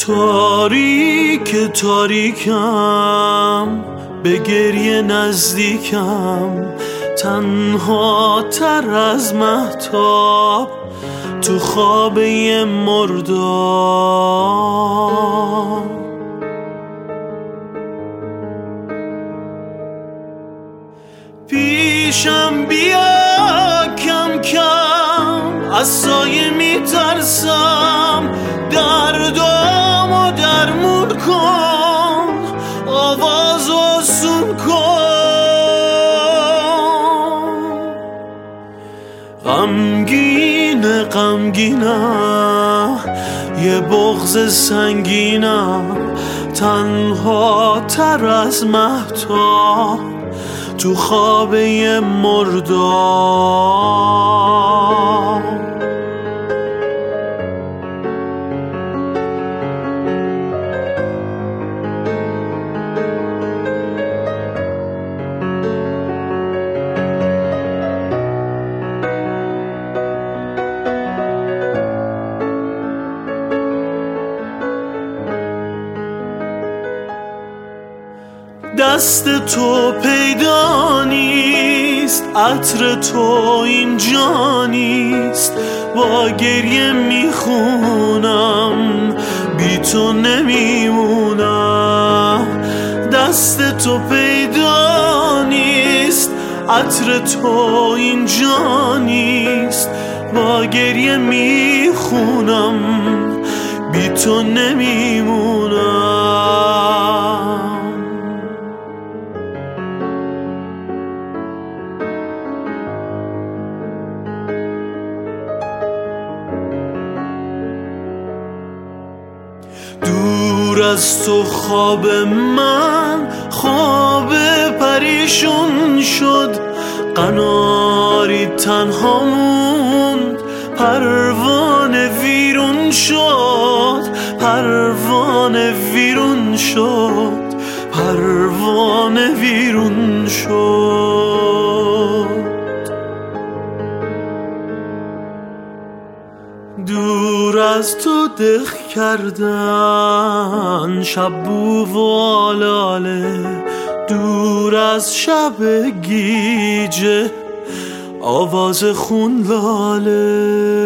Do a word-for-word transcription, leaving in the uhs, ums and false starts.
تاریک تاریکم، به گریه نزدیکم، تنها تر از مهتاب تو خواب یه مرداب. پیشم بیا کم کم، از سایه میترسم، دردامو درمون کن، آواز آسون کن. غمگینه غمگینم، یه بغض سنگینم، تنها تر از مهتاب تو خواب یه مرداب. دست تو پیدا نیست، عطر تو اینجا نیست، با گریه میخونم، بی تو نمیمونم. دست تو پیدا نیست، عطر تو اینجا نیست، با گریه میخونم، بی تو نمیمونم. دور از تو خواب من خواب پریشون شد، قناری تنها موند، پروانه ویرون شد، پروانه ویرون شد، پروانه ویرون شد. دور از تو دق کردن شب بو و آلاله، دور از شب گیجه آواز خون لاله.